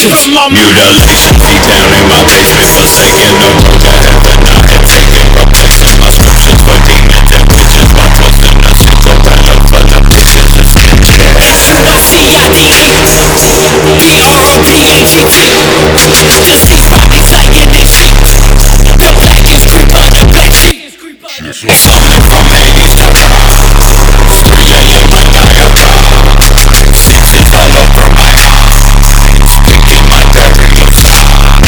Mutilations, feet down in my basement, forsaken the road to heaven. I had taken replacements, my scriptures for demons and witches, my drugs and nurses, Loretta for the bitches and skincare. Suicide, just see something saying this shit. The blackest creep on the bed sheet. Something from Hades to Ra, 3 a.m. when I arrive. Stitches all over my eyes, thinking my burial side.